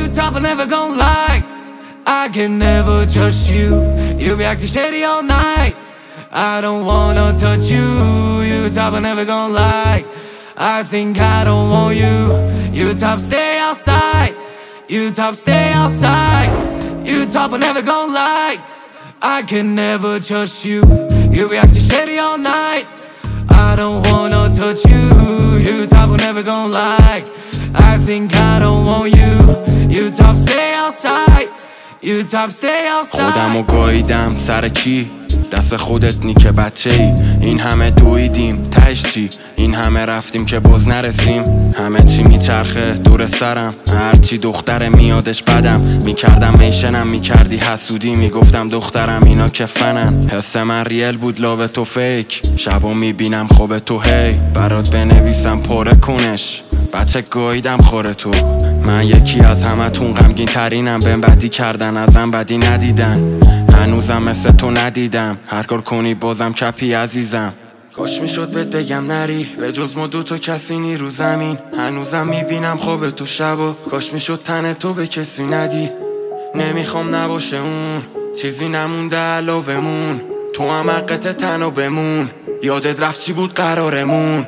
top, I'm never gon' lie. I can never trust you. You be acting shady all night. I don't wanna touch you. You top, I'm never gon' lie. I think I don't want you. You top, stay outside. You top, stay outside. You top, I'm never gon' lie. I can never trust you. You be acting shady all night. I don't wanna touch you. You top, I'm never gon' lie. I think I don't want you. You top, stay outside. You top, stay outside. خودمو گاییدم سر کی؟ دست خودت نی که بچه ای. این همه دویدیم تهش چی؟ این همه رفتیم که باز نرسیم. همه چی میچرخه دور سرم. هرچی دختر میادش بدم میکردم میشنم میکردی حسودی میگفتم دخترم اینا که فنن. حس من ریل بود لاو تو فیک. شبا میبینم خوب تو هی برات بنویسم پره کنش. بچه گاییدم خوره تو. من یکی از همه تون غمگین ترینم. بهم بدی کردن ازم بدی ندیدن. هنوزم مثل تو ندیدم. هر کار کنی بازم چپی عزیزم. کاش میشد بهت بگم نری به جز ما دوتا کسی نی رو زمین. هنوزم میبینم خواب تو شبا. کاش میشد تن تو به کسی ندی. نمیخوام نباشه اون چیزی نمونده علاومون. تو هم حقت تنو بمون. یادت رفت چی بود قرارمون.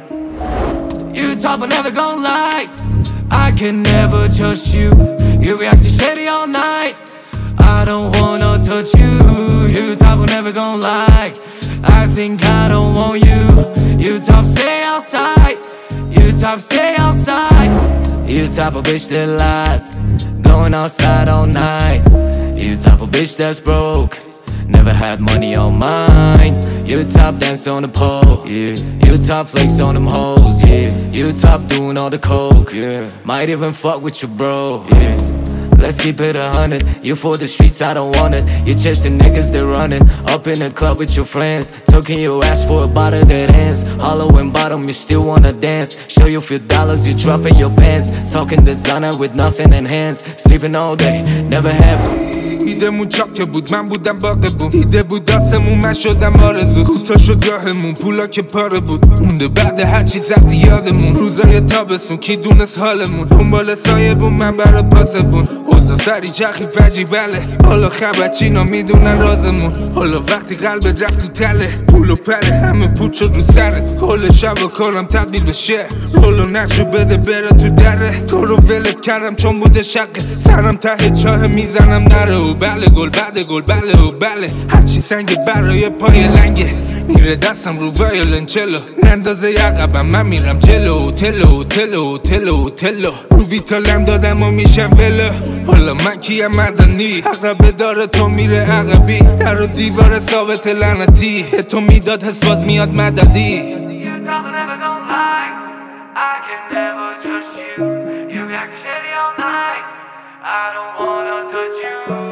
You top, I'm never gon' lie. I can never trust you. You be acting shady all night. I don't wanna touch you. You top, I'm never gon' lie. I think I don't want you. You top, stay outside. You top, stay outside. You top a bitch that lies, going outside all night. You top a bitch that's broke, never had money on mine. You top dance on the pole, yeah. You top flex on them hoes, yeah. You top doing all the coke, yeah. Might even fuck with your bro, yeah. Let's keep it 100. You for the streets, I don't want it. You chasing niggas, they're running. Up in the club with your friends, talking your ass for a bottle that ends. Hollow and bottom, you still wanna dance. Show you few dollars, you dropping your pants. Talking designer with nothing in hands. Sleeping all day, never happy. ایدمون چاکه بود من بودم باقه بود. ایده بود داستمون من شدم آرزو. کوتا شد راهمون پولا که پاره بود. مونده بعد هرچی زختی یادمون. روزای تابستون کی دونست حالمون. دنبال سایه بود من برا پاسه بود. اوزا سری چخی فجی بله. حالا خبر چینا میدونن رازمون. حالا وقتی قلبت رفت تو تله پول و پله همه پول شد رو سرت. کل شب و کارم تبدیل به شعر. رولو نقشو بده بره تو دره. تو رو ولت کردم چون بوده شقه. سرم ته چاه میزنم نره. و بله گل بعد گل بله و بله. هرچی سنگ برای پای لنگه. میره دستم رو وایولنچلو. نندازه یقبم من میرم جلو. تلو تلو تلو تلو. رو بیتالم دادم و میشم ولو. حالا من کیم مردنی. عقربه داره تو میره عقبی. در و دیوار ثابت لعنتی. تو میداد حس باز میاد مددی. I can never trust you. You be acting shady all night. I don't wanna touch you.